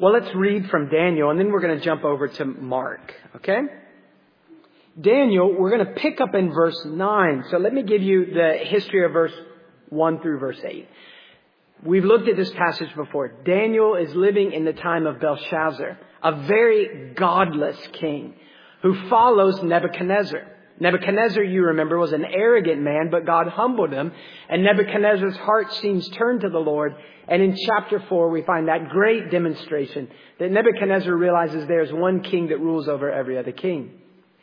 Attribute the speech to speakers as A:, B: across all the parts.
A: Well, let's read from Daniel, and then we're going to jump over to Mark, okay? Daniel, we're going to pick up in verse 9. So let me give you the history of verse 1 through verse 8. We've looked at this passage before. Daniel is living in the time of Belshazzar, a very godless king who follows Nebuchadnezzar. Nebuchadnezzar, you remember, was an arrogant man, but God humbled him. And Nebuchadnezzar's heart seems turned to the Lord. And in chapter 4, we find that great demonstration that Nebuchadnezzar realizes there's one king that rules over every other king.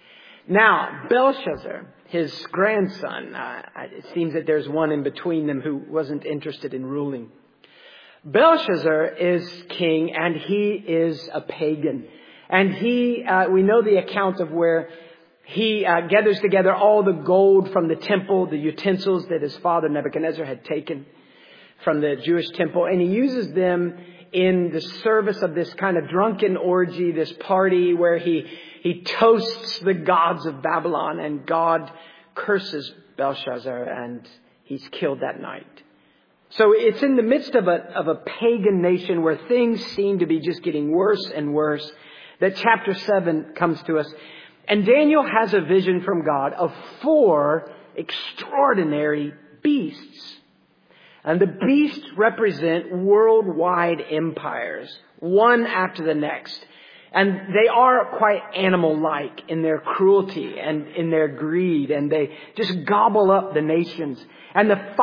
A: Now, Belshazzar, his grandson, it seems that there's one in between them who wasn't interested in ruling. Belshazzar is king, and he is a pagan. And we know the account of where he gathers together all the gold from the temple, the utensils that his father Nebuchadnezzar had taken from the Jewish temple, and he uses them in the service of this kind of drunken orgy, this party where he toasts the gods of Babylon, and God curses Belshazzar, and he's killed that night. So it's in the midst of a pagan nation where things seem to be just getting worse and worse that chapter 7 comes to us. And Daniel has a vision from God of 4 extraordinary beasts. And the beasts represent worldwide empires, one after the next. And they are quite animal-like in their cruelty and in their greed. And they just gobble up the nations. And the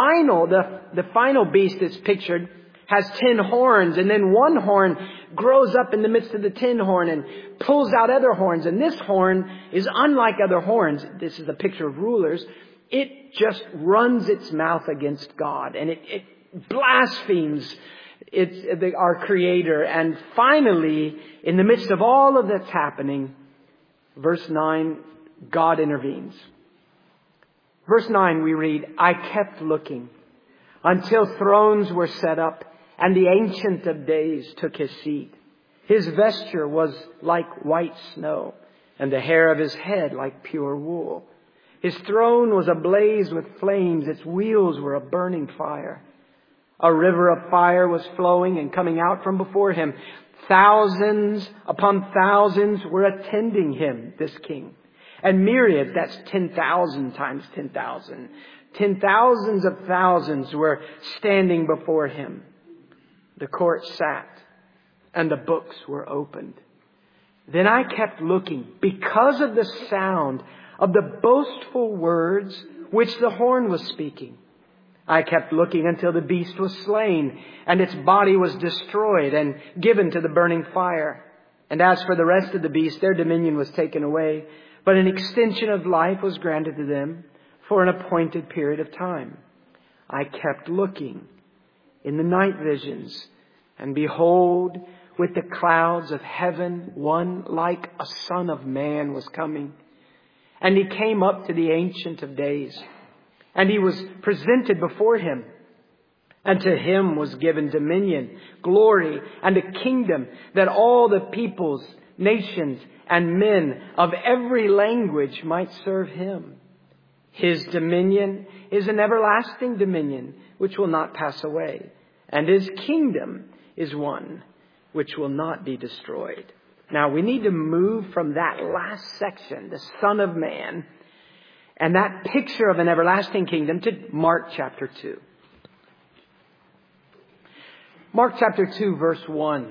A: final beast that's pictured has 10 horns. And then one horn grows up in the midst of the 10 horn and pulls out other horns. And this horn is unlike other horns. This is a picture of rulers. It just runs its mouth against God. And it blasphemes our Creator. And finally, in the midst of all of that's happening, verse 9, God intervenes. Verse 9 we read, I kept looking until thrones were set up and the Ancient of Days took his seat. His vesture was like white snow and the hair of his head like pure wool. His throne was ablaze with flames. Its wheels were a burning fire. A river of fire was flowing and coming out from before him. Thousands upon thousands were attending him, this king. And myriads, that's 10,000 times 10,000. 10,000s of thousands were standing before him. The court sat and the books were opened. Then I kept looking because of the sound of the boastful words which the horn was speaking. I kept looking until the beast was slain and its body was destroyed and given to the burning fire. And as for the rest of the beasts, their dominion was taken away, but an extension of life was granted to them for an appointed period of time. I kept looking in the night visions, and behold, with the clouds of heaven, one like a son of man was coming. And he came up to the Ancient of Days, and he was presented before him. And to him was given dominion, glory, and a kingdom that all the peoples, nations, and men of every language might serve him. His dominion is an everlasting dominion which will not pass away. And his kingdom is one which will not be destroyed. Now we need to move from that last section, the Son of Man, and that picture of an everlasting kingdom to Mark chapter 2. Mark chapter 2 verse 1.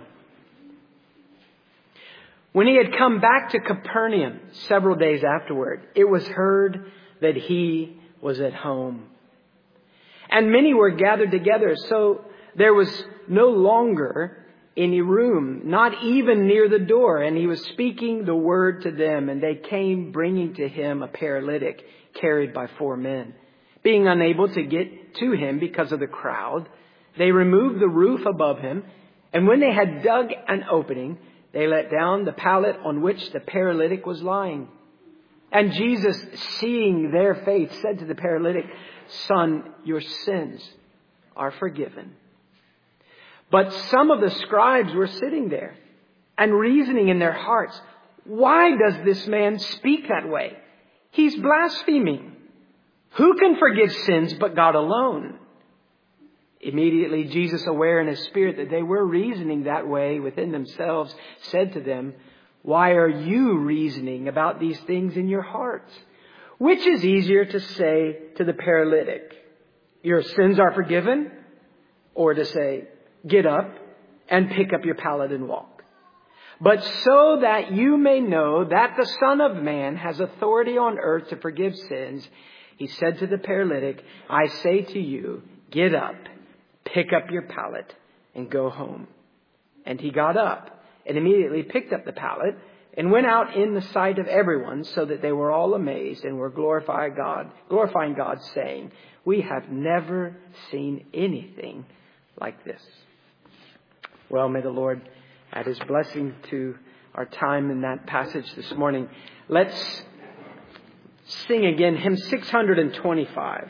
A: When he had come back to Capernaum several days afterward, it was heard that he was at home. And many were gathered together, so there was no longer any room, not even near the door. And he was speaking the word to them, and they came bringing to him a paralytic carried by 4 men. Being unable to get to him because of the crowd, they removed the roof above him, and when they had dug an opening, they let down the pallet on which the paralytic was lying. And Jesus, seeing their faith, said to the paralytic, Son, your sins are forgiven. But some of the scribes were sitting there and reasoning in their hearts, why does this man speak that way? He's blaspheming. Who can forgive sins but God alone? Immediately, Jesus, aware in his spirit that they were reasoning that way within themselves, said to them, "Why are you reasoning about these things in your hearts? Which is easier to say to the paralytic, 'Your sins are forgiven,' or to say, 'Get up and pick up your pallet and walk'? But so that you may know that the Son of Man has authority on earth to forgive sins," he said to the paralytic, "I say to you, get up, pick up your pallet, and go home." And he got up and immediately picked up the pallet and went out in the sight of everyone, so that they were all amazed and were glorifying God, saying, "We have never seen anything like this." Well, may the Lord add his blessing to our time in that passage this morning. Let's sing again hymn 625.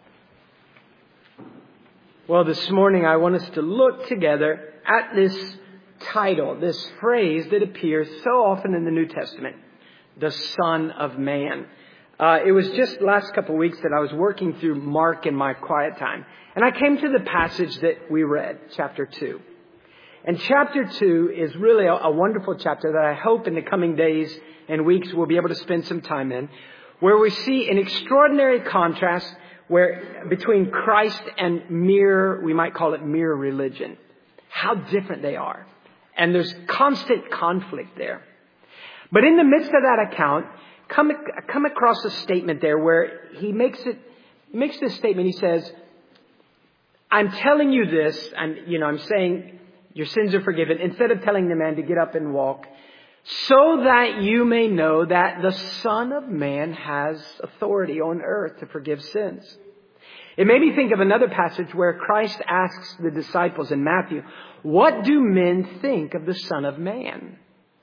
A: Well, this morning I want us to look together at this title, this phrase that appears so often in the New Testament, the Son of Man. It was just last couple of weeks that I was working through Mark in my quiet time, and I came to the passage that we read, chapter 2. And chapter 2 is really a wonderful chapter that I hope in the coming days and weeks we'll be able to spend some time in, where we see an extraordinary contrast between Christ and we might call it mere religion. How different they are. And there's constant conflict there. But in the midst of that account, come across a statement there where he makes this statement. He says, "I'm telling you this," I'm saying your sins are forgiven, instead of telling the man to get up and walk, "so that you may know that the Son of Man has authority on earth to forgive sins." It made me think of another passage where Christ asks the disciples in Matthew, "What do men think of the Son of Man?"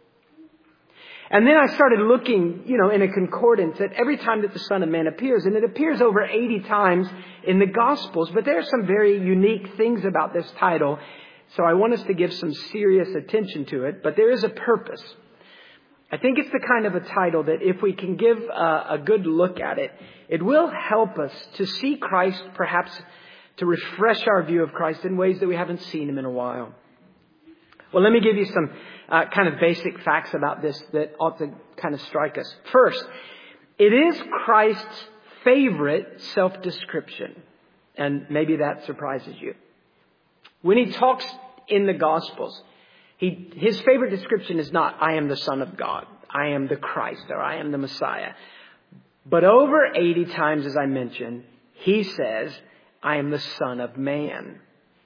A: And then I started looking, in a concordance at every time that the Son of Man appears. And it appears over 80 times in the Gospels. But there are some very unique things about this title. So I want us to give some serious attention to it. But there is a purpose. I think it's the kind of a title that if we can give a good look at it, it will help us to see Christ, perhaps to refresh our view of Christ in ways that we haven't seen him in a while. Well, let me give you some kind of basic facts about this that ought to kind of strike us. First, it is Christ's favorite self-description. And maybe that surprises you. When he talks in the Gospels, his favorite description is not, "I am the Son of God, I am the Christ," or "I am the Messiah." But over 80 times, as I mentioned, he says, "I am the Son of Man."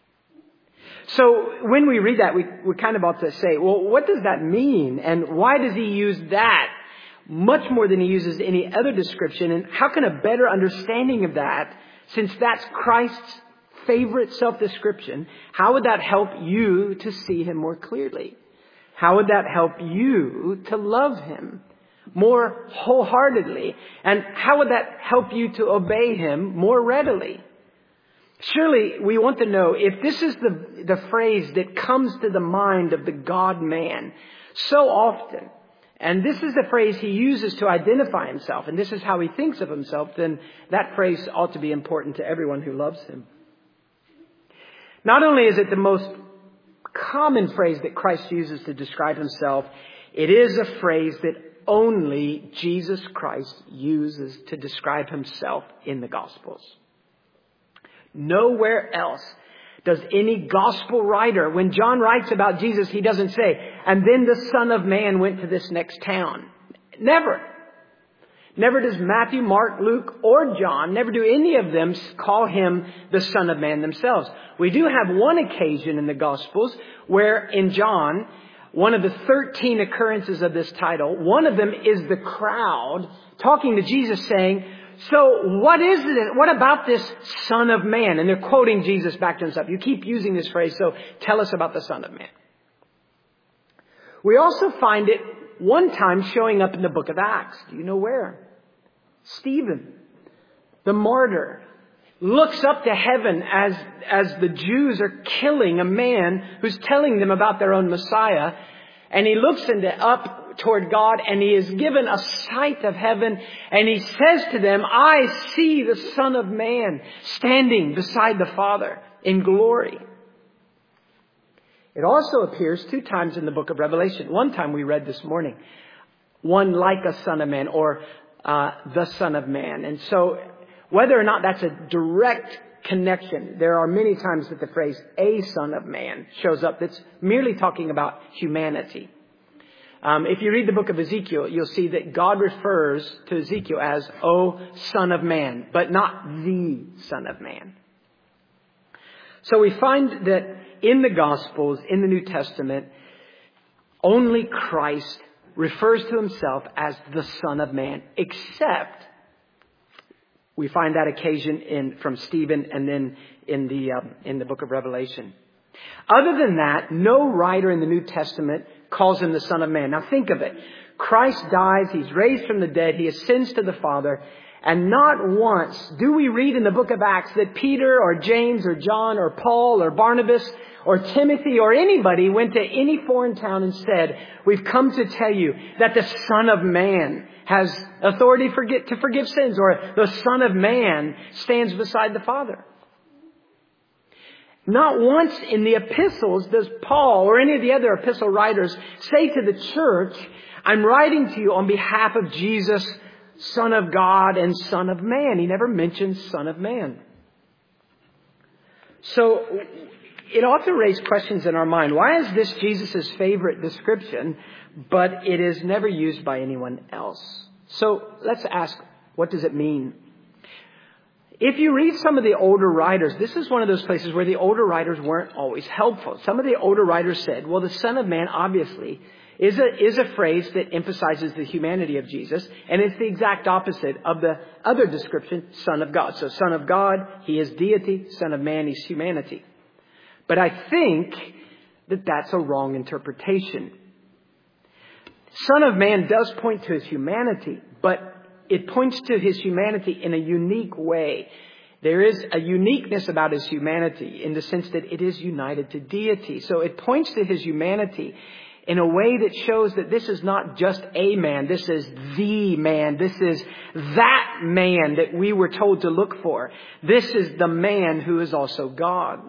A: So when we read that, we kind of ought to say, well, what does that mean? And why does he use that much more than he uses any other description? And how can a better understanding of that, since that's Christ's favorite self-description, how would that help you to see him more clearly? How would that help you to love him more wholeheartedly? And how would that help you to obey him more readily? Surely we want to know if this is the phrase that comes to the mind of the God-man so often, and this is the phrase he uses to identify himself, and this is how he thinks of himself, then that phrase ought to be important to everyone who loves him. Not only is it the most common phrase that Christ uses to describe himself, it is a phrase that only Jesus Christ uses to describe himself in the Gospels. Nowhere else does any gospel writer, when John writes about Jesus, he doesn't say, "And then the Son of Man went to this next town." Never. Never does Matthew, Mark, Luke, or John, never do any of them call him the Son of Man themselves. We do have one occasion in the Gospels where in John, one of the 13 occurrences of this title, one of them is the crowd talking to Jesus saying, "So what is it? What about this Son of Man?" And they're quoting Jesus back to himself. "You keep using this phrase, so tell us about the Son of Man." We also find it one time showing up in the book of Acts. Do you know where? Stephen, the martyr, looks up to heaven as the Jews are killing a man who's telling them about their own Messiah. And he looks up toward God, and he is given a sight of heaven. And he says to them, "I see the Son of Man standing beside the Father in glory. It also appears 2 times in the book of Revelation. One time we read this morning, one like a son of man, or the Son of Man. And so whether or not that's a direct connection, there are many times that the phrase a son of man shows up that's merely talking about humanity. If you read the book of Ezekiel, you'll see that God refers to Ezekiel as, O Son of Man, but not the Son of Man. So we find that in the Gospels, in the New Testament, only Christ refers to himself as the Son of Man, except we find that occasion from Stephen and then in the book of Revelation. Other than that, no writer in the New Testament calls him the Son of Man. Now think of it. Christ dies, he's raised from the dead, he ascends to the Father, and not once do we read in the book of Acts that Peter or James or John or Paul or Barnabas or Timothy or anybody went to any foreign town and said, we've come to tell you that the Son of Man has authority to forgive sins, or the Son of Man stands beside the Father. Not once in the epistles does Paul or any of the other epistle writers say to the church, I'm writing to you on behalf of Jesus, Son of God and Son of Man. He never mentions Son of Man. So it ought to raise questions in our mind. Why is this Jesus' favorite description, but it is never used by anyone else? So let's ask, what does it mean? If you read some of the older writers, this is one of those places where the older writers weren't always helpful. Some of the older writers said, well, the Son of Man obviously is a phrase that emphasizes the humanity of Jesus, and it's the exact opposite of the other description, Son of God. So Son of God, he is deity. Son of Man, he's humanity. But I think that that's a wrong interpretation. Son of Man does point to his humanity, but it points to his humanity in a unique way. There is a uniqueness about his humanity in the sense that it is united to deity. So it points to his humanity in a way that shows that this is not just a man. This is the man. This is that man that we were told to look for. This is the man who is also God.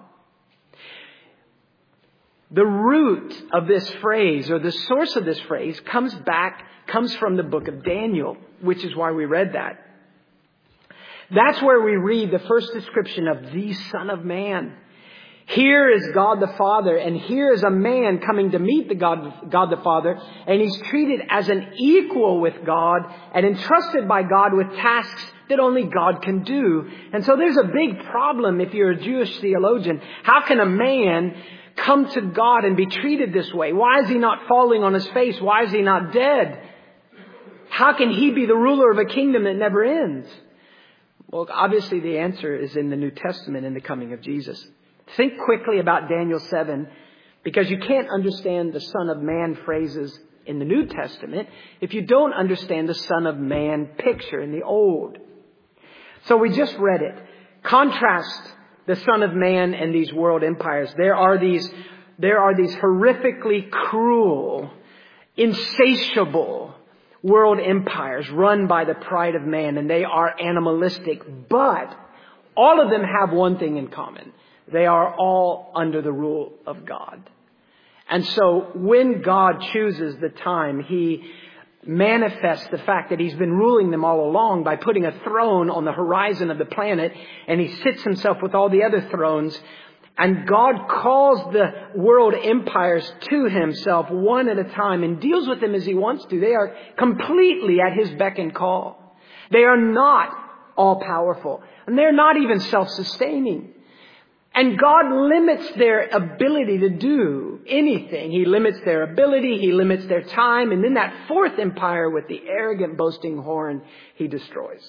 A: The root of this phrase, or the source of this phrase, comes from the book of Daniel, which is why we read that. That's where we read the first description of the Son of Man. Here is God the Father, and here is a man coming to meet God the Father, and he's treated as an equal with God and entrusted by God with tasks that only God can do. And so there's a big problem if you're a Jewish theologian. How can a man come to God and be treated this way? Why is he not falling on his face? Why is he not dead? How can he be the ruler of a kingdom that never ends? Well, obviously the answer is in the New Testament in the coming of Jesus. Think quickly about Daniel 7, because you can't understand the Son of Man phrases in the New Testament if you don't understand the Son of Man picture in the Old. So we just read it. Contrast the Son of Man and these world empires. There are these horrifically cruel, insatiable world empires run by the pride of man, and they are animalistic, but all of them have one thing in common. They are all under the rule of God. And so when God chooses the time, he manifests the fact that he's been ruling them all along by putting a throne on the horizon of the planet, and he sits himself with all the other thrones. And God calls the world empires to himself one at a time and deals with them as he wants to. They are completely at his beck and call. They are not all powerful, and they're not even self-sustaining. And God limits their ability to do anything. He limits their ability. He limits their time. And then that fourth empire with the arrogant boasting horn, he destroys.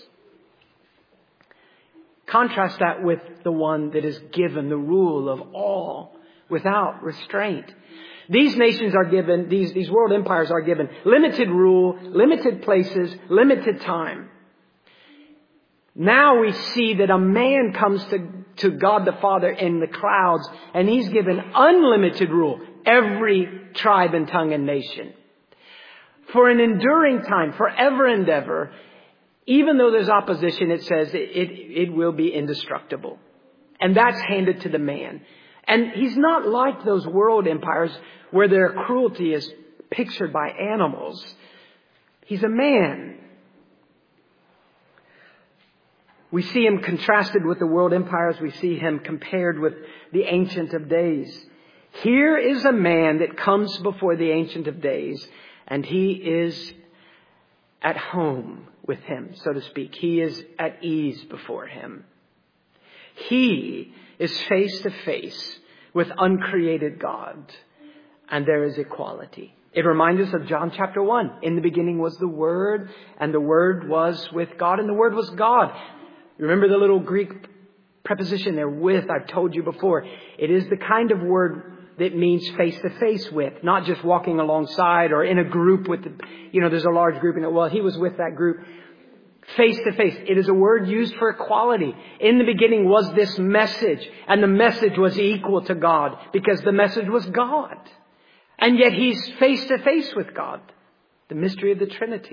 A: Contrast that with the one that is given the rule of all without restraint. These nations are given, these world empires are given limited rule, limited places, limited time. Now we see that a man comes to God the Father in the clouds, and he's given unlimited rule, every tribe and tongue and nation. For an enduring time, forever and ever, even though there's opposition, it says it will be indestructible. And that's handed to the man. And he's not like those world empires where their cruelty is pictured by animals. He's a man. We see him contrasted with the world empires. We see him compared with the Ancient of Days. Here is a man that comes before the Ancient of Days, and he is at home with him, so to speak. He is at ease before him. He is face to face with uncreated God, and there is equality. It reminds us of John chapter 1. In the beginning was the Word, and the Word was with God, and the Word was God. Remember the little Greek preposition there, with? I've told you before. It is the kind of word that means face to face with, not just walking alongside or in a group with, there's a large group in it. Well, he was with that group. Face to face. It is a word used for equality. In the beginning was this message, and the message was equal to God because the message was God. And yet he's face to face with God. The mystery of the Trinity.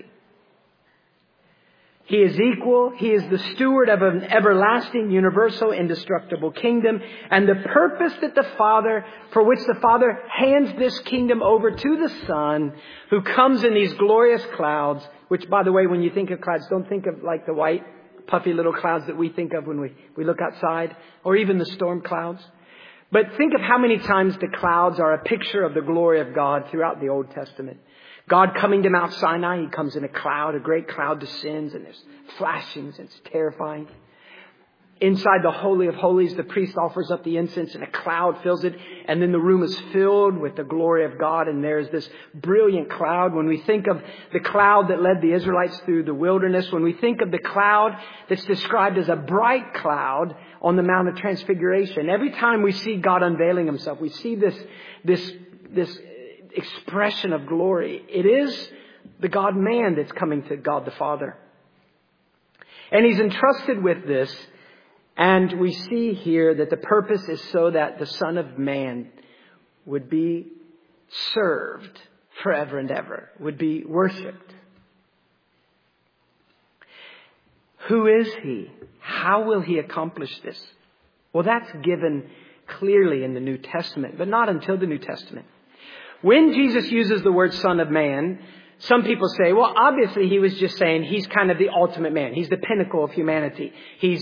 A: He is equal. He is the steward of an everlasting, universal, indestructible kingdom. And the purpose for which the Father hands this kingdom over to the Son, who comes in these glorious clouds, which, by the way, when you think of clouds, don't think of like the white, puffy little clouds that we think of when we look outside, or even the storm clouds. But think of how many times the clouds are a picture of the glory of God throughout the Old Testament. God coming to Mount Sinai, he comes in a cloud, a great cloud descends, and there's flashings, and it's terrifying. Inside the Holy of Holies, the priest offers up the incense, and a cloud fills it, and then the room is filled with the glory of God, and there's this brilliant cloud. When we think of the cloud that led the Israelites through the wilderness, when we think of the cloud that's described as a bright cloud on the Mount of Transfiguration, every time we see God unveiling himself, we see this expression of glory. It is the God-man that's coming to God the Father. And he's entrusted with this. And we see here that the purpose is so that the Son of Man would be served forever and ever, would be worshipped. Who is he? How will he accomplish this? Well, that's given clearly in the New Testament, but not until the New Testament. When Jesus uses the word Son of Man, some people say, well, obviously he was just saying he's kind of the ultimate man. He's the pinnacle of humanity. He's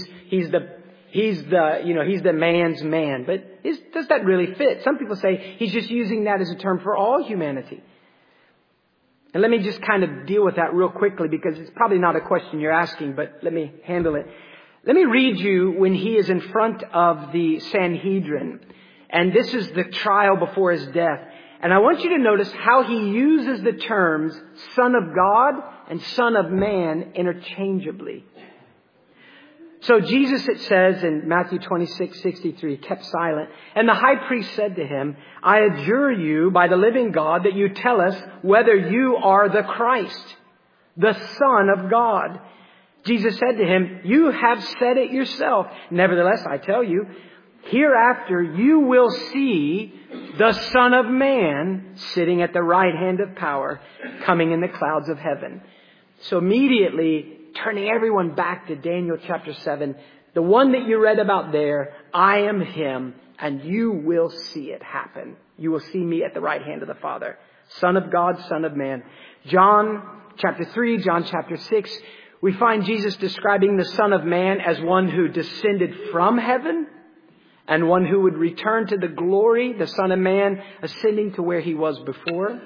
A: the man's man. But does that really fit? Some people say he's just using that as a term for all humanity. And let me just kind of deal with that real quickly because it's probably not a question you're asking, but let me handle it. Let me read you when he is in front of the Sanhedrin. And this is the trial before his death. And I want you to notice how he uses the terms Son of God and Son of Man interchangeably. So Jesus, it says in Matthew 26:63, kept silent. And the high priest said to him, I adjure you by the living God that you tell us whether you are the Christ, the Son of God. Jesus said to him, you have said it yourself. Nevertheless, I tell you, hereafter you will see the Son of Man sitting at the right hand of power, coming in the clouds of heaven. So immediately, turning everyone back to Daniel chapter 7, the one that you read about there, I am him, and you will see it happen. You will see me at the right hand of the Father. Son of God, Son of Man. John chapter 3, John chapter 6, we find Jesus describing the Son of Man as one who descended from heaven and one who would return to the glory, the Son of Man ascending to where he was before.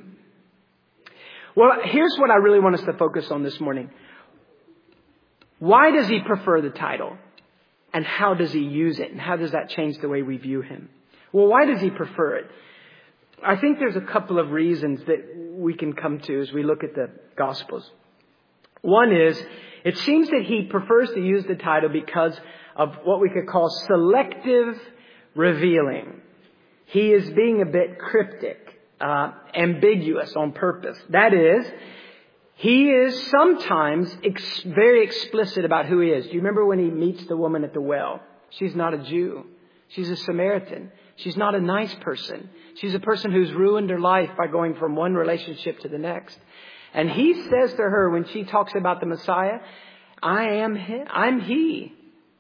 A: Well, here's what I really want us to focus on this morning. Why does he prefer the title? And how does he use it? And how does that change the way we view him? Well, why does he prefer it? I think there's a couple of reasons that we can come to as we look at the Gospels. One is, it seems that he prefers to use the title because of what we could call selective revealing. He is being a bit cryptic, ambiguous on purpose. That is, he is sometimes very explicit about who he is. Do you remember when he meets the woman at the well? She's not a Jew. She's a Samaritan. She's not a nice person. She's a person who's ruined her life by going from one relationship to the next. And he says to her when she talks about the Messiah, I am him. I'm he.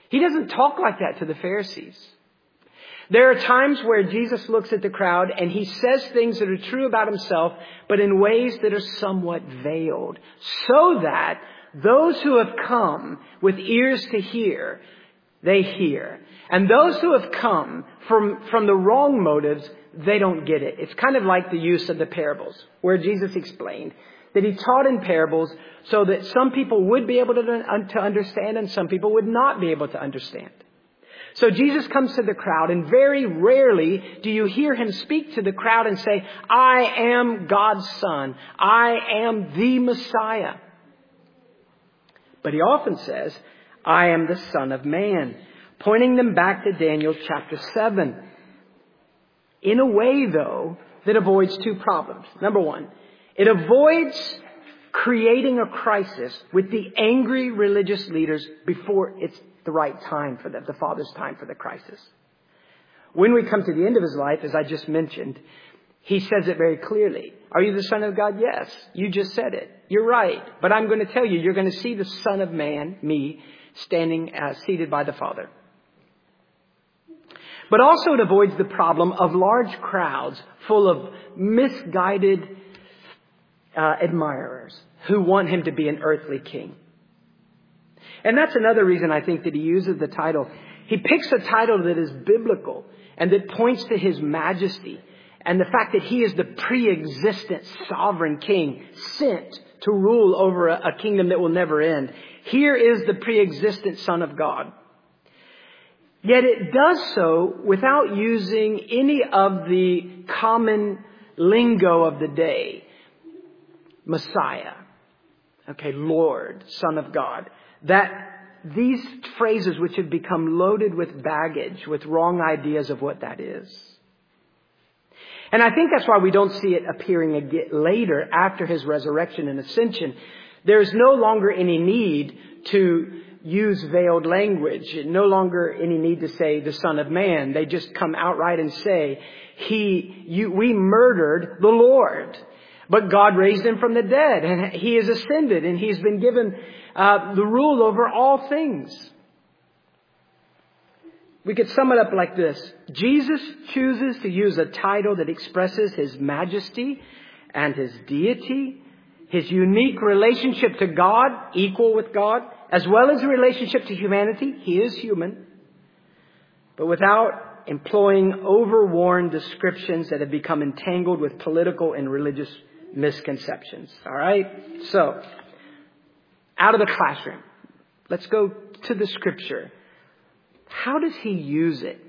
A: He doesn't talk like that to the Pharisees. There are times where Jesus looks at the crowd and he says things that are true about himself, but in ways that are somewhat veiled, so that those who have come with ears to hear, they hear. And those who have come from the wrong motives, they don't get it. It's kind of like the use of the parables, where Jesus explained that he taught in parables so that some people would be able to understand and some people would not be able to understand. So Jesus comes to the crowd, and very rarely do you hear him speak to the crowd and say, I am God's Son. I am the Messiah. But he often says, I am the Son of Man, pointing them back to Daniel chapter 7. In a way, though, that avoids two problems. Number one, it avoids creating a crisis with the angry religious leaders before it's the right time for them, the Father's time for the crisis. When we come to the end of his life, as I just mentioned, he says it very clearly. Are you the Son of God? Yes. You just said it. You're right. But I'm going to tell you, you're going to see the Son of Man, me, standing seated by the Father. But also it avoids the problem of large crowds full of misguided admirers who want him to be an earthly king. And that's another reason I think that he uses the title. He picks a title that is biblical and that points to his majesty and the fact that he is the pre-existent sovereign king sent to rule over a kingdom that will never end. Here is the pre-existent Son of God. Yet it does so without using any of the common lingo of the day. Messiah. Okay, Lord, Son of God. That these phrases which have become loaded with baggage, with wrong ideas of what that is. And I think that's why we don't see it appearing again later after his resurrection and ascension. There's no longer any need to use veiled language. No longer any need to say the Son of Man. They just come outright and say, we murdered the Lord. But God raised him from the dead and he is ascended and he's been given the rule over all things. We could sum it up like this. Jesus chooses to use a title that expresses his majesty and his deity, his unique relationship to God, equal with God, as well as a relationship to humanity. He is human. But without employing overworn descriptions that have become entangled with political and religious misconceptions. All right? So, out of the classroom, let's go to the scripture. How does he use it?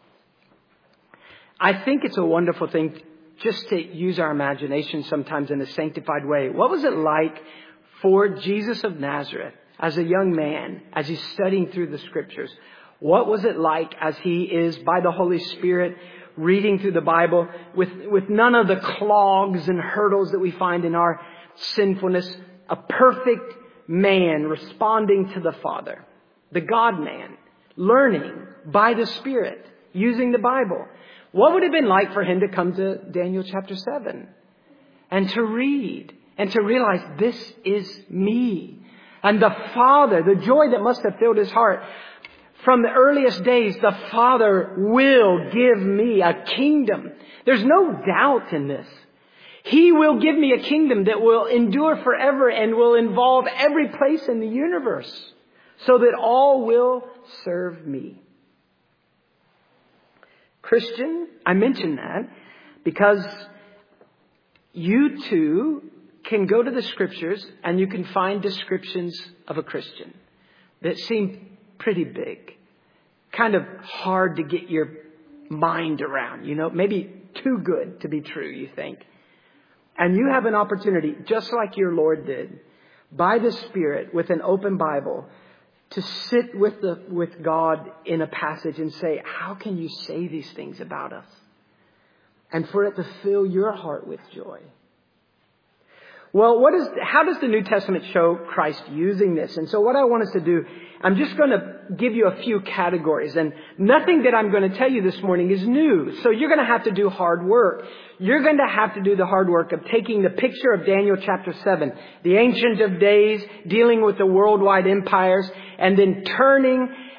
A: I think it's a wonderful thing just to use our imagination sometimes in a sanctified way. What was it like for Jesus of Nazareth as a young man, as he's studying through the scriptures? What was it like as he is, by the Holy Spirit, reading through the Bible with none of the clogs and hurdles that we find in our sinfulness? A perfect man responding to the Father, the God-man, learning by the Spirit, using the Bible. What would it have been like for him to come to Daniel chapter 7 and to read and to realize this is me? And the Father, the joy that must have filled his heart. From the earliest days, the Father will give me a kingdom. There's no doubt in this. He will give me a kingdom that will endure forever and will involve every place in the universe so that all will serve me. Christian, I mention that because you too can go to the scriptures and you can find descriptions of a Christian that seem pretty big, kind of hard to get your mind around, maybe too good to be true, you think. And you have an opportunity, just like your Lord did, by the Spirit with an open Bible, to sit with God in a passage and say, how can you say these things about us? And for it to fill your heart with joy. Well, how does the New Testament show Christ using this? And so what I want us to do, I'm just going to give you a few categories. And nothing that I'm going to tell you this morning is new. So you're going to have to do hard work. You're going to have to do the hard work of taking the picture of Daniel chapter 7, the Ancient of Days, dealing with the worldwide empires, and then turning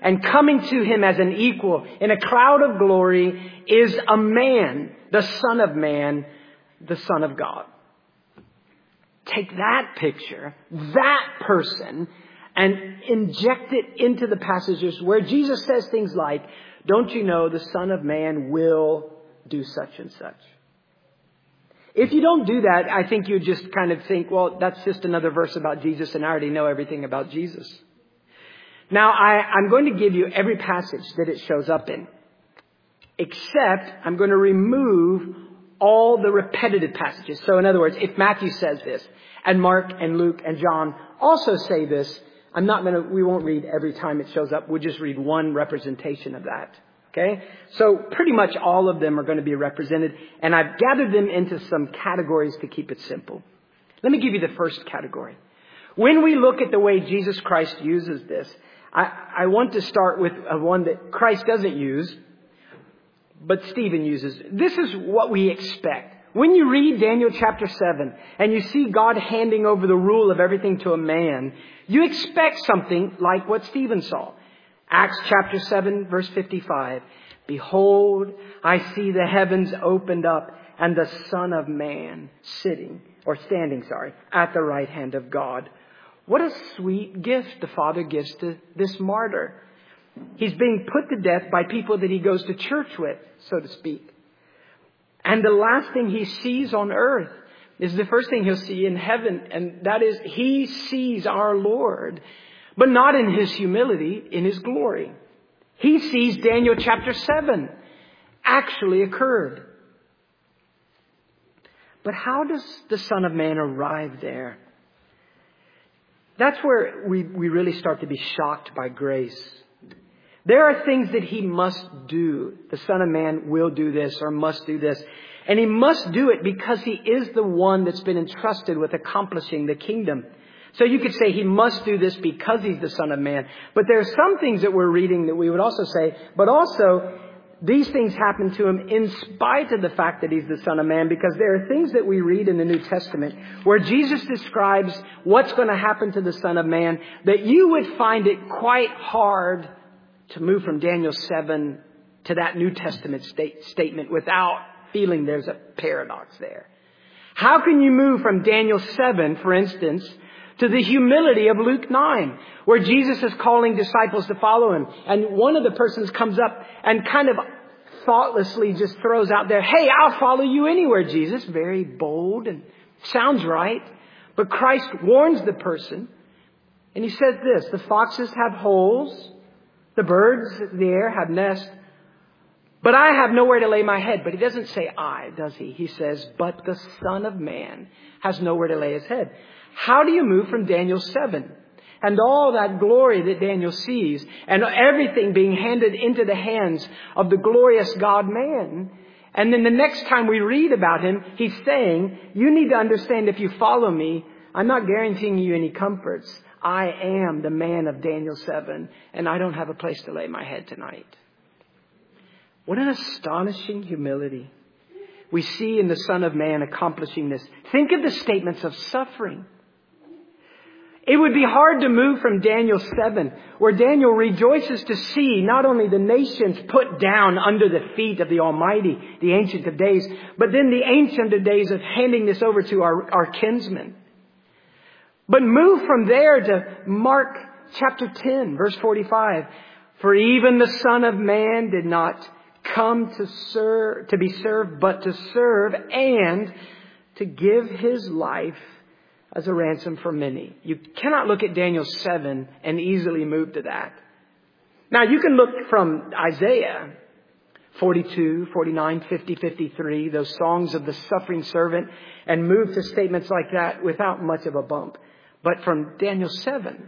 A: and coming to him as an equal in a cloud of glory is a man, the Son of Man, the Son of God. Take that picture, that person, and inject it into the passages where Jesus says things like, don't you know the Son of Man will do such and such? If you don't do that, I think you just kind of think, well, that's just another verse about Jesus and I already know everything about Jesus. Now, I'm going to give you every passage that it shows up in, except I'm going to remove all the repetitive passages. So in other words, if Matthew says this, and Mark and Luke and John also say this, we won't read every time it shows up. We'll just read one representation of that. Okay? So pretty much all of them are going to be represented, and I've gathered them into some categories to keep it simple. Let me give you the first category. When we look at the way Jesus Christ uses this, I want to start with one that Christ doesn't use, but Stephen uses. This is what we expect. When you read Daniel chapter 7 and you see God handing over the rule of everything to a man, you expect something like what Stephen saw. Acts chapter 7 verse 55. Behold, I see the heavens opened up and the Son of Man standing, at the right hand of God. What a sweet gift the Father gives to this martyr. He's being put to death by people that he goes to church with, so to speak. And the last thing he sees on earth is the first thing he'll see in heaven. And that is, he sees our Lord, but not in his humility, in his glory. He sees Daniel chapter 7 actually occurred. But how does the Son of Man arrive there? That's where we really start to be shocked by grace. There are things that he must do. The Son of Man will do this or must do this. And he must do it because he is the one that's been entrusted with accomplishing the kingdom. So you could say he must do this because he's the Son of Man. But there are some things that we're reading that we would also say, but also these things happen to him in spite of the fact that he's the Son of Man, because there are things that we read in the New Testament where Jesus describes what's going to happen to the Son of Man that you would find it quite hard to move from Daniel 7 to that New Testament statement without feeling there's a paradox there. How can you move from Daniel 7, for instance, to the humility of Luke 9, where Jesus is calling disciples to follow him? And one of the persons comes up and kind of thoughtlessly just throws out there, hey, I'll follow you anywhere, Jesus. Very bold and sounds right. But Christ warns the person. And he says this, the foxes have holes, the birds of the air have nests, but I have nowhere to lay my head. But he doesn't say I, does he? He says, but the Son of Man has nowhere to lay his head. How do you move from Daniel 7 and all that glory that Daniel sees and everything being handed into the hands of the glorious God-man? And then the next time we read about him, he's saying, you need to understand, if you follow me, I'm not guaranteeing you any comforts. I am the man of Daniel 7, and I don't have a place to lay my head tonight. What an astonishing humility we see in the Son of Man accomplishing this. Think of the statements of suffering. It would be hard to move from Daniel 7, where Daniel rejoices to see not only the nations put down under the feet of the Almighty, the Ancient of Days, but then the Ancient of Days of handing this over to our kinsmen. But move from there to Mark chapter 10, verse 45. For even the Son of Man did not come to be served, but to serve and to give his life as a ransom for many. You cannot look at Daniel 7 and easily move to that. Now you can look from Isaiah 42, 49, 50, 53, those songs of the suffering servant, and move to statements like that without much of a bump. But from Daniel 7.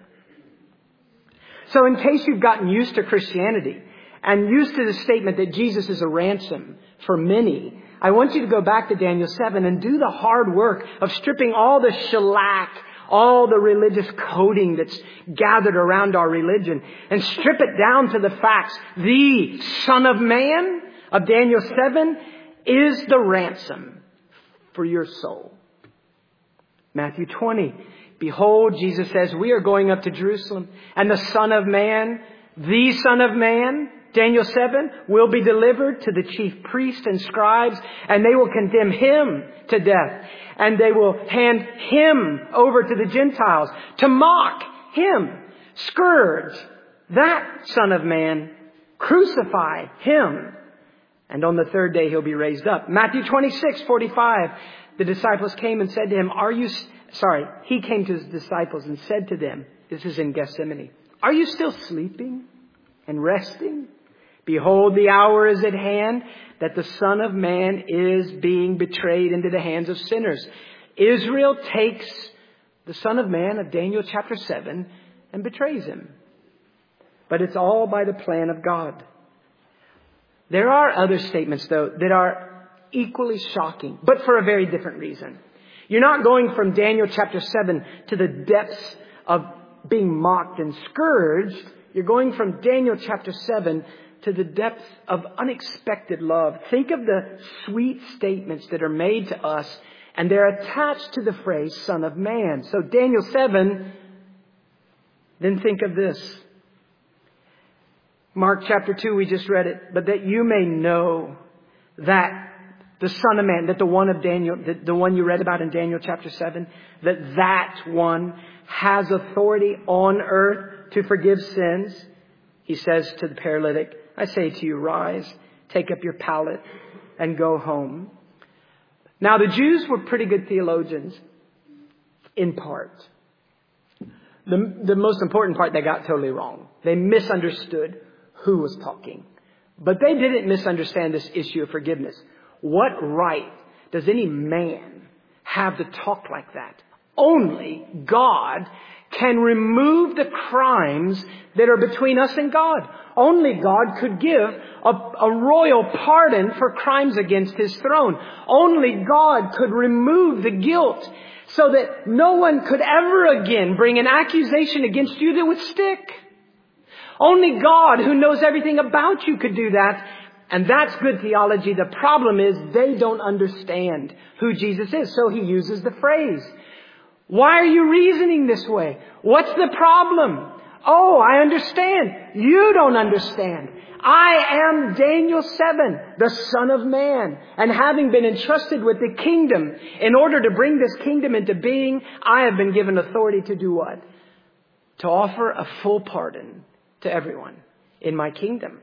A: So in case you've gotten used to Christianity and used to the statement that Jesus is a ransom for many, I want you to go back to Daniel 7 and do the hard work of stripping all the shellac, all the religious coding that's gathered around our religion, and strip it down to the facts. The Son of Man of Daniel 7 is the ransom for your soul. Matthew 20. Behold, Jesus says, we are going up to Jerusalem, and the Son of Man, The Son of Man, Daniel 7, will be delivered to the chief priests and scribes, and they will condemn him to death. And they will hand him over to the Gentiles to mock him, scourge that Son of Man, crucify him. And on the third day he'll be raised up. Matthew 26:45. The disciples came and said to him, he came to his disciples and said to them, this is in Gethsemane, are you still sleeping and resting? Behold, the hour is at hand that the Son of Man is being betrayed into the hands of sinners. Israel takes the Son of Man of Daniel chapter 7 and betrays him. But it's all by the plan of God. There are other statements, though, that are equally shocking, but for a very different reason. You're not going from Daniel chapter 7 to the depths of being mocked and scourged. You're going from Daniel chapter 7 to the depths of unexpected love. Think of the sweet statements that are made to us, and they're attached to the phrase Son of Man. So Daniel 7, then think of this. Mark chapter 2, we just read it. But that you may know that the Son of Man, that the one of Daniel, the one you read about in Daniel chapter 7, that one has authority on earth to forgive sins. He says to the paralytic, I say to you, rise, take up your pallet and go home. Now the Jews were pretty good theologians in part. The most important part they got totally wrong. They misunderstood who was talking. But they didn't misunderstand this issue of forgiveness. What right does any man have to talk like that? Only God can remove the crimes that are between us and God. Only God could give a royal pardon for crimes against His throne. Only God could remove the guilt so that no one could ever again bring an accusation against you that would stick. Only God, who knows everything about you, could do that. And that's good theology. The problem is they don't understand who Jesus is. So He uses the phrase. Why are you reasoning this way? What's the problem? Oh, I understand. You don't understand. I am Daniel 7, the Son of Man. And having been entrusted with the kingdom, in order to bring this kingdom into being, I have been given authority to do what? To offer a full pardon to everyone in my kingdom.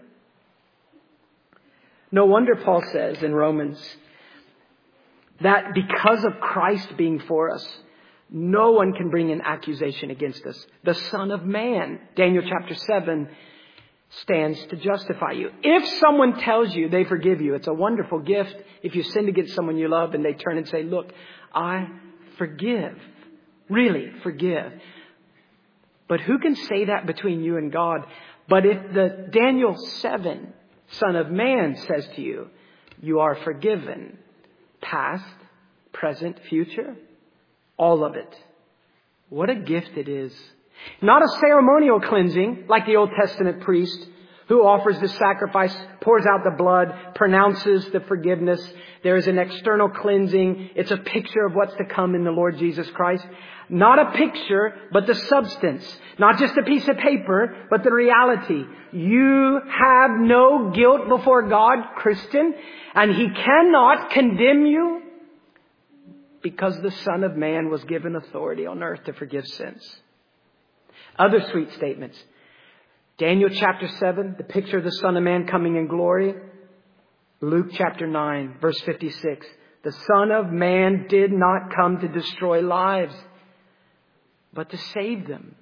A: No wonder Paul says in Romans that because of Christ being for us, no one can bring an accusation against us. The Son of Man, Daniel chapter 7, stands to justify you. If someone tells you they forgive you, it's a wonderful gift. If you sin against someone you love and they turn and say, look, I forgive. Really forgive. But who can say that between you and God? But if the Daniel 7 Son of Man says to you, you are forgiven, past, present, future, all of it. What a gift it is. Not a ceremonial cleansing like the Old Testament priest who offers the sacrifice, pours out the blood, pronounces the forgiveness. There is an external cleansing. It's a picture of what's to come in the Lord Jesus Christ. Not a picture, but the substance. Not just a piece of paper, but the reality. You have no guilt before God, Christian, and He cannot condemn you because the Son of Man was given authority on earth to forgive sins. Other sweet statements. Daniel chapter 7, the picture of the Son of Man coming in glory. Luke chapter 9, verse 56. The Son of Man did not come to destroy lives, but to save them.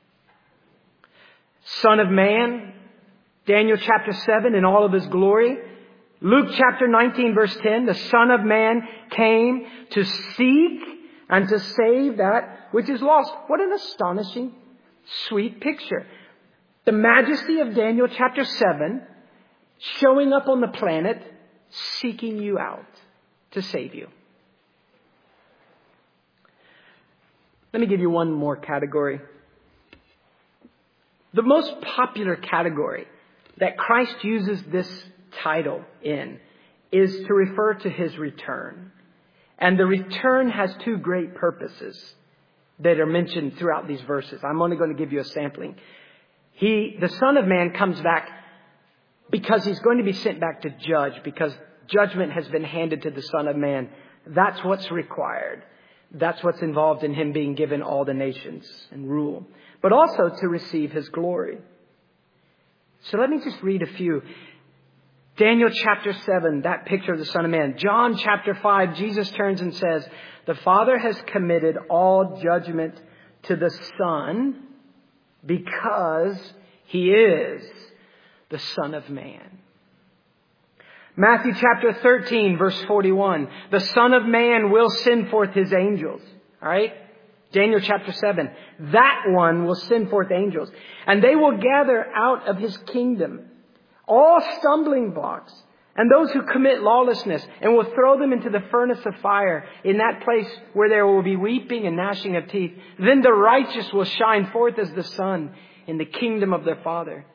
A: Son of Man, Daniel chapter 7 in all of His glory. Luke chapter 19 verse 10, the Son of Man came to seek and to save that which is lost. What an astonishing, sweet picture. The majesty of Daniel chapter 7 showing up on the planet, seeking you out to save you. Let me give you one more category. The most popular category that Christ uses this title in is to refer to His return. And the return has two great purposes that are mentioned throughout these verses. I'm only going to give you a sampling. The Son of Man comes back because He's going to be sent back to judge, because judgment has been handed to the Son of Man. That's what's required. That's what's involved in Him being given all the nations and rule, but also to receive His glory. So let me just read a few. Daniel chapter 7, that picture of the Son of Man. John chapter 5, Jesus turns and says, the Father has committed all judgment to the Son because He is the Son of Man. Matthew chapter 13, verse 41. The Son of Man will send forth His angels. All right? Daniel chapter 7. That one will send forth angels. And they will gather out of His kingdom all stumbling blocks and those who commit lawlessness, and will throw them into the furnace of fire, in that place where there will be weeping and gnashing of teeth. Then the righteous will shine forth as the sun in the kingdom of their Father.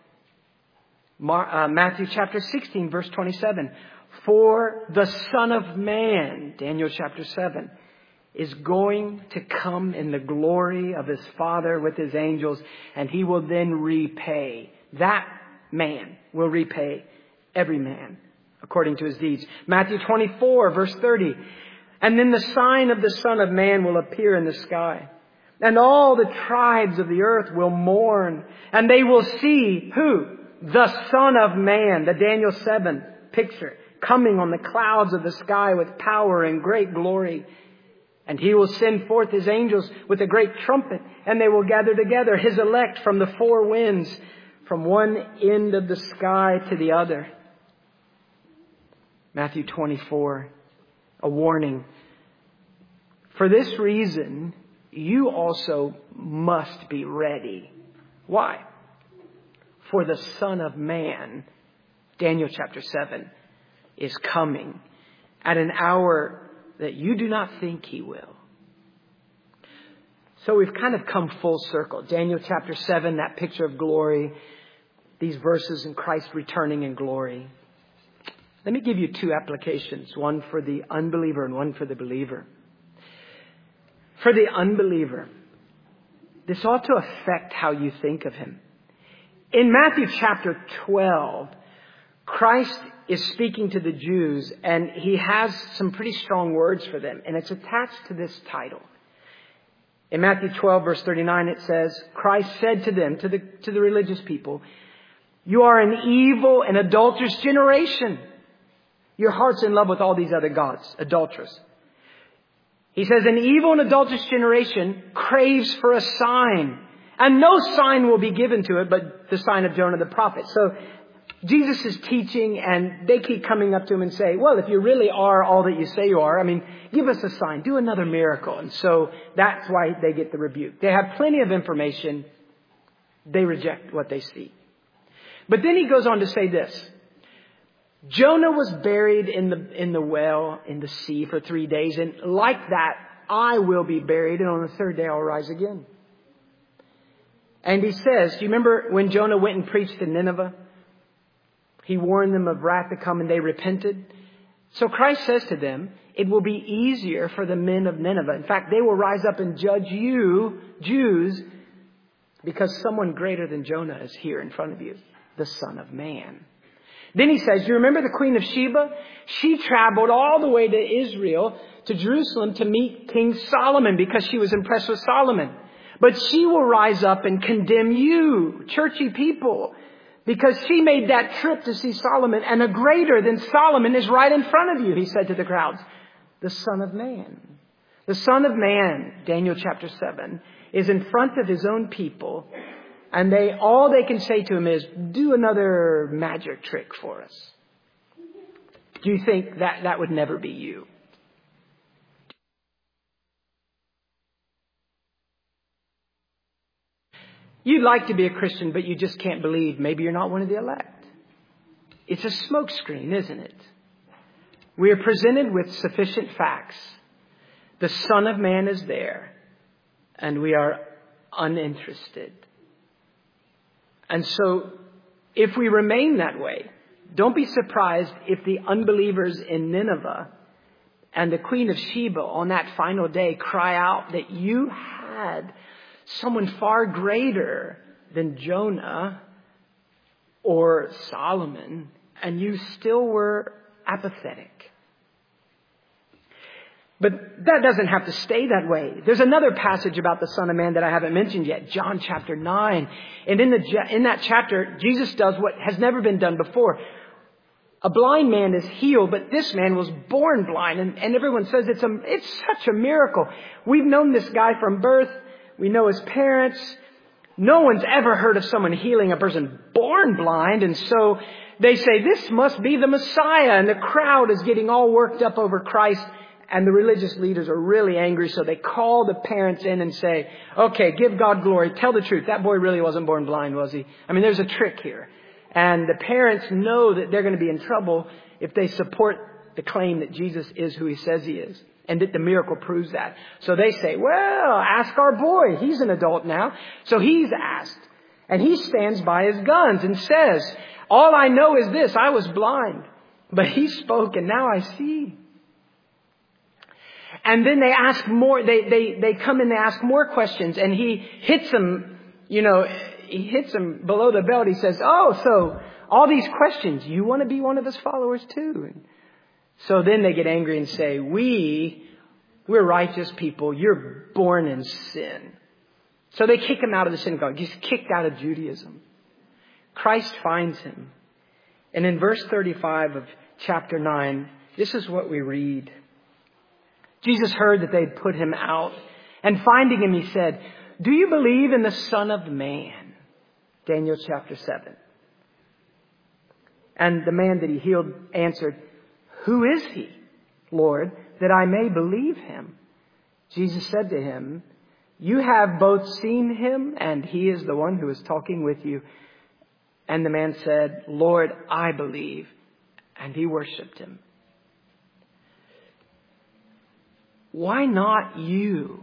A: Matthew chapter 16, verse 27. For the Son of Man, Daniel chapter 7, is going to come in the glory of His Father with His angels, and He will then repay. That man will repay every man according to his deeds. Matthew 24, verse 30. And then the sign of the Son of Man will appear in the sky, and all the tribes of the earth will mourn, and they will see who? The Son of Man, the Daniel 7 picture, coming on the clouds of the sky with power and great glory. And He will send forth His angels with a great trumpet, and they will gather together His elect from the four winds, from one end of the sky to the other. Matthew 24, a warning. For this reason, you also must be ready. Why? For the Son of Man, Daniel chapter 7, is coming at an hour that you do not think He will. So we've kind of come full circle. Daniel chapter 7, that picture of glory. These verses in Christ returning in glory. Let me give you two applications. One for the unbeliever and one for the believer. For the unbeliever, this ought to affect how you think of Him. In Matthew chapter 12, Christ is speaking to the Jews, and He has some pretty strong words for them, and it's attached to this title. In Matthew 12, verse 39, it says, Christ said to them, to the religious people, you are an evil and adulterous generation. Your heart's in love with all these other gods, adulterous. He says, an evil and adulterous generation craves for a sign, and no sign will be given to it but the sign of Jonah the prophet. So Jesus is teaching, and they keep coming up to Him and say, well, if you really are all that you say you are, give us a sign, do another miracle. And so that's why they get the rebuke. They have plenty of information. They reject what they see. But then He goes on to say this. Jonah was buried in the well, in the sea for 3 days. And like that, I will be buried. And on the third day, I'll rise again. And He says, do you remember when Jonah went and preached in Nineveh? He warned them of wrath to come, and they repented. So Christ says to them, it will be easier for the men of Nineveh. In fact, they will rise up and judge you, Jews, because someone greater than Jonah is here in front of you, the Son of Man. Then He says, you remember the Queen of Sheba? She traveled all the way to Israel, to Jerusalem, to meet King Solomon because she was impressed with Solomon. But she will rise up and condemn you, churchy people, because she made that trip to see Solomon, and a greater than Solomon is right in front of you, He said to the crowds. The Son of Man. The Son of Man, Daniel chapter 7, is in front of His own people, and all they can say to Him is, do another magic trick for us. Do you think that would never be you? You'd like to be a Christian, but you just can't believe maybe you're not one of the elect. It's a smokescreen, isn't it? We are presented with sufficient facts. The Son of Man is there, and we are uninterested. And so, if we remain that way, don't be surprised if the unbelievers in Nineveh and the Queen of Sheba on that final day cry out that you had someone far greater than Jonah or Solomon, and you still were apathetic. But that doesn't have to stay that way. There's another passage about the Son of Man that I haven't mentioned yet, John chapter 9. And in that chapter, Jesus does what has never been done before. A blind man is healed, but this man was born blind. And everyone says it's such a miracle. We've known this guy from birth. We know his parents. No one's ever heard of someone healing a person born blind. And so they say, this must be the Messiah. And the crowd is getting all worked up over Christ. And the religious leaders are really angry. So they call the parents in and say, okay, give God glory. Tell the truth. That boy really wasn't born blind, was he? I mean, there's a trick here. And the parents know that they're going to be in trouble if they support the claim that Jesus is who he says he is. And that the miracle proves that. So they say, well, ask our boy. He's an adult now. So he's asked. And he stands by his guns and says, all I know is this, I was blind. But he spoke and now I see. And then they ask more, they come and they ask more questions. And he hits them, he hits them below the belt. He says, oh, so all these questions, you want to be one of his followers too? And so then they get angry and say, we're righteous people. You're born in sin. So they kick him out of the synagogue. He's kicked out of Judaism. Christ finds him. And in verse 35 of chapter 9, this is what we read. Jesus heard that they'd put him out. And finding him, he said, do you believe in the Son of Man? Daniel chapter 7. And the man that he healed answered, who is he, Lord, that I may believe him? Jesus said to him, you have both seen him, and he is the one who is talking with you. And the man said, Lord, I believe. And he worshiped him. Why not you?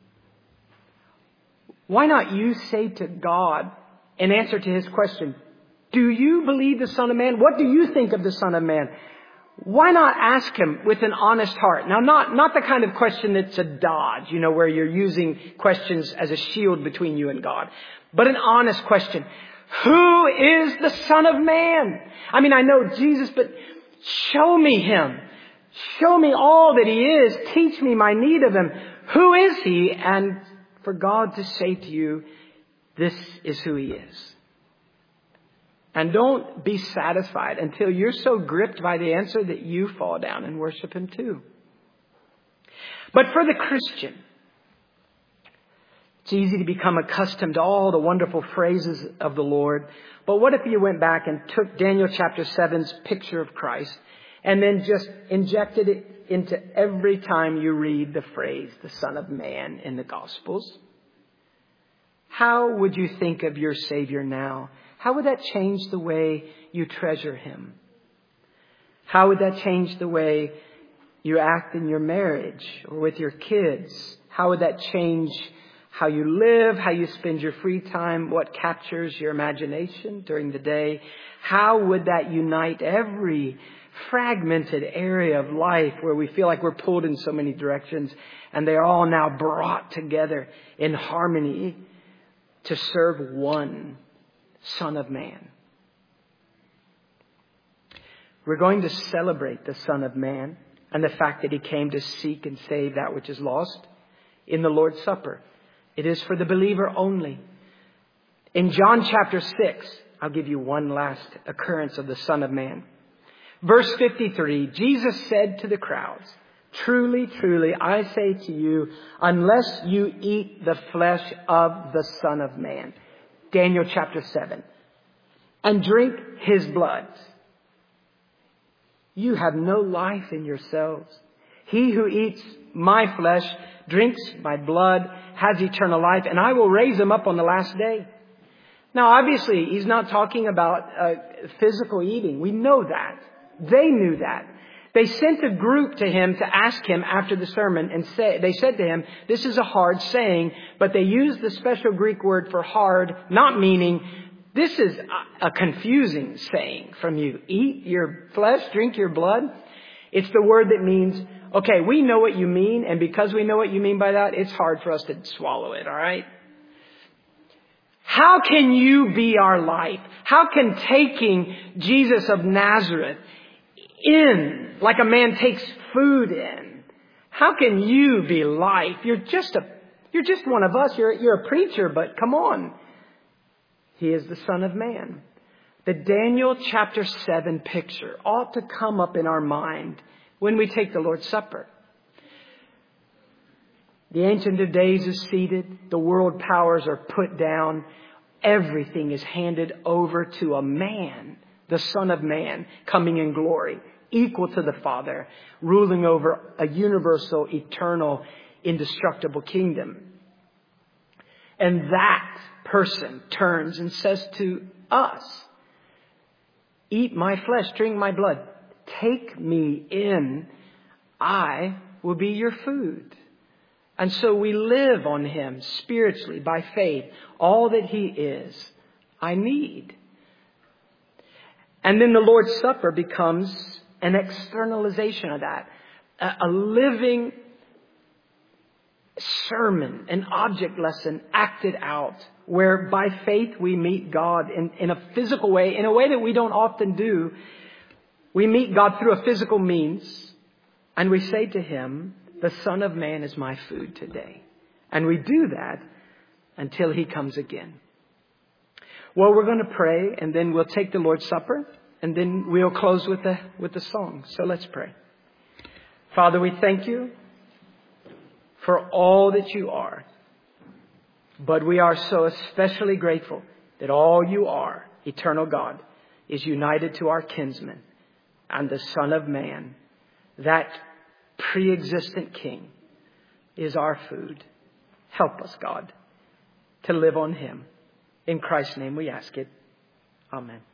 A: Why not you say to God, in answer to his question, do you believe the Son of Man? What do you think of the Son of Man? Why not ask him with an honest heart? Now, not the kind of question that's a dodge, where you're using questions as a shield between you and God, but an honest question. Who is the Son of Man? I mean, I know Jesus, but show me him. Show me all that he is. Teach me my need of him. Who is he? And for God to say to you, this is who he is. And don't be satisfied until you're so gripped by the answer that you fall down and worship him too. But for the Christian, it's easy to become accustomed to all the wonderful phrases of the Lord. But what if you went back and took Daniel chapter 7's picture of Christ and then just injected it into every time you read the phrase, the Son of Man, in the Gospels? How would you think of your Savior now? How would that change the way you treasure him? How would that change the way you act in your marriage or with your kids? How would that change how you live, how you spend your free time, what captures your imagination during the day? How would that unite every fragmented area of life where we feel like we're pulled in so many directions, and they're all now brought together in harmony to serve one Son of Man? We're going to celebrate the Son of Man and the fact that he came to seek and save that which is lost in the Lord's Supper. It is for the believer only. In John chapter 6, I'll give you one last occurrence of the Son of Man. Verse 53, Jesus said to the crowds, truly, truly, I say to you, unless you eat the flesh of the Son of Man, Daniel chapter 7, and drink his blood, you have no life in yourselves. He who eats my flesh, drinks my blood, has eternal life, and I will raise him up on the last day. Now, obviously, he's not talking about physical eating. We know that. They knew that. They sent a group to him to ask him after the sermon, and they said to him, this is a hard saying, but they used the special Greek word for hard, not meaning, this is a confusing saying from you. Eat your flesh, drink your blood. It's the word that means, okay, we know what you mean, and because we know what you mean by that, it's hard for us to swallow it, all right? How can you be our life? How can taking Jesus of Nazareth in, like a man takes food in, how can you be life? You're just one of us. You're a preacher, but come on. He is the Son of Man. The Daniel chapter 7 picture ought to come up in our mind when we take the Lord's Supper. The Ancient of Days is seated. The world powers are put down. Everything is handed over to a man, the Son of Man, coming in glory, equal to the Father, ruling over a universal, eternal, indestructible kingdom. And that person turns and says to us, eat my flesh, drink my blood. Take me in. I will be your food. And so we live on Him spiritually by faith. All that He is, I need. And then the Lord's Supper becomes an externalization of that. A living sermon, an object lesson acted out, where by faith we meet God in a physical way, in a way that we don't often do. We meet God through a physical means, and we say to Him, the Son of Man is my food today. And we do that until He comes again. Well, we're going to pray, and then we'll take the Lord's Supper, and then we'll close with the song. So let's pray. Father, we thank You for all that You are. But we are so especially grateful that all You are, eternal God, is united to our kinsman and the Son of Man. That pre-existent King is our food. Help us, God, to live on Him. In Christ's name we ask it. Amen.